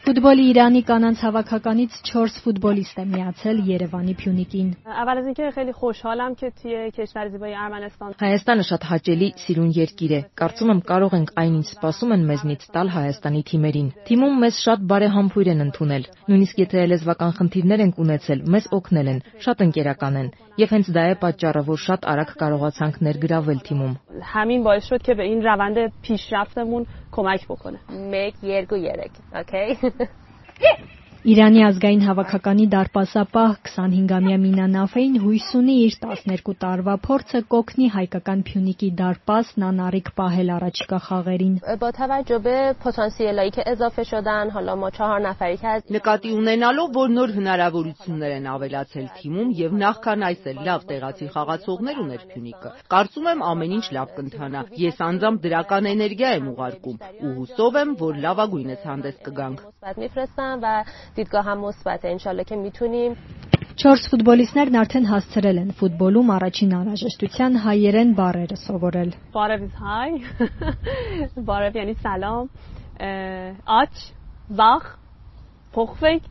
Ֆուտբոլի Իրանի կանանց հավաքականից 4 ֆուտբոլիստ է միացել Երևանի Փյունիկին։ اول از اینکه خیلی خوشحالم که توی کشور زیبای ارمنستان Հայաստանը շատ հաճելի, սիրուն երկիր է։ Կարծում եմ կարող ենք այն ինչ սպասում են մեզնից տալ Հայաստանի թիմերին։ Թիմում մեզ շատ բարեհամբույր են ընդունել։ Նույնիսկ եթե լեզվական խնդիրներ ենք ունեցել, մեզ օգնել են, շատ ընկերական են։ Եվ հենց դա է պատճառը, որ շատ արագ կարողացանք ներգրավել թիմում։ همین باعث شد که به این روند پیشرفتمون کمک بکنه. 1 2 3 اوکی Իրանի ազգային հավաքականի դարպասապահ 25-ամյա Մինա Նաֆեին հույս ունի իր 12 տարվա փորձը կօգնի հայկական Փյունիկի դարպասն անառիկ պահել առաջիկա խաղերին։ با توجه به پتانسیلایی که اضافه شدن حالا ما 4 نفری که از Նկատի ունենալով, որ նոր հնարավորություններ են ավելացել թիմում եւ նախքան այս էլ լավ տեղացի խաղացողներ ուներ Փյունիկը, կարծում եմ ամեն ինչ լավ կընթանա։ Ես անձամբ դրական էներգիա եմ ուղարկում ու հուսով եմ, որ լավագույնս հանդես կգանք։ مثبت میفرستم و دیدگاه هم مثبته انشالله که میتونیم 4 ֆուտբոլիստներն արդեն հասցրել են ֆուտբոլում առաջին անհրաժեշտության հայերեն բառերը սովորել։ بارو is hi. بارو یعنی سلام. آچ زاخ پخفک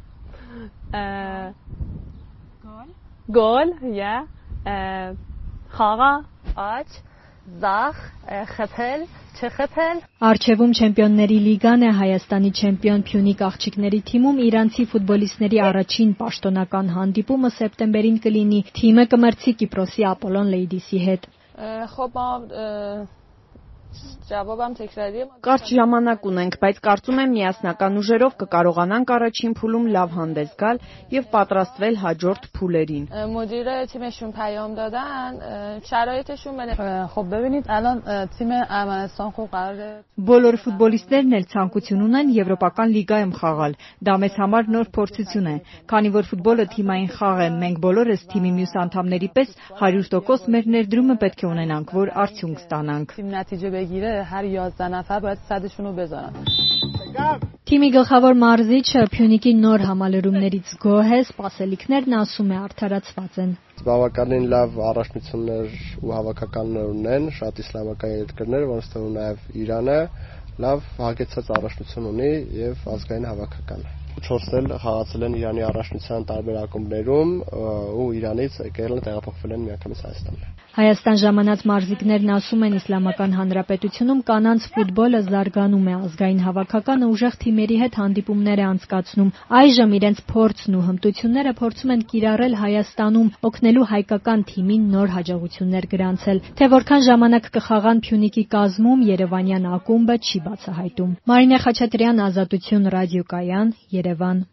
گل یا خاغا آچ زاخ خپل چه خپل Արչևում Չեմպիոնների լիգան է Հայաստանի չեմպիոն Փյունիկ աղջիկների թիմում իրանցի ֆուտբոլիստների առաջին պաշտոնական հանդիպումը սեպտեմբերին կլինի։ Թիմը կմրցի Կիպրոսի Ապոլոն Լեյդիսի հետ։ خب ما جوابم تکراریه Կարճ ժամանակ ունենք, բայց կարծում եմ միասնական ուժերով կկարողանանք առաջին փուլում լավ հանդես գալ եւ պատրաստվել հաջորդ փուլերին։ مدیر تیمشون پیام دادن شرایطشون خب ببینید الان تیم ارمنستان خب قراره Բոլոր ֆուտբոլիստներն էլ ցանկություն ունեն եվրոպական լիգայում խաղալ։ Դա մեզ համար նոր փորձություն է, քանի որ ֆուտբոլը թիմային խաղ է, մենք բոլորս թիմի մյուս անդամների պես 100% մեր ներդրումը պետք է ունենանք, որ արդյունք ստանանք։ تیم نتیجه بگیره هر 11 نفر باید صدشون رو بذارن Թիմի գլխավոր մարզիչը Փյունիկի նոր համալրումներից գոհ է, սպասելիքներն ասում է արդարացված են։ Բավականին լավ առաջնություններ ու հավաքականներ ունեն, շատ իսլամական երկրներ, որոնց թվում նաև Իրանը լավ հագեցած առաջնություն ունի եւ ազգային հավաքական։ 4-ն էլ խաղացել են Իրանի առաջնության տարբեր ակումբներում ու Իրանից եկել են տեղափոխվել են միանգամից Հայաստան։ Հայաստան ժամանած մարզիկներն ասում են Իսլամական Հանրապետությունում կանանց ֆուտբոլը զարգանում է, ազգային հավաքականը ուժեղ թիմերի հետ հանդիպումներ է անցկացնում։ Այժմ իրենց փորձն ու հմտությունները փորձում են կիրառել Հայաստանում, օգնելու հայկական թիմին նոր հաջողություններ գրանցել։ Թե որքան ժամանակ կխաղան Փյունիկի կազմում, երևանյան ակումբը չի բացահայտում։ Մարինե Խաչատրյան, Ազատություն ռադիոկայան, Երևան։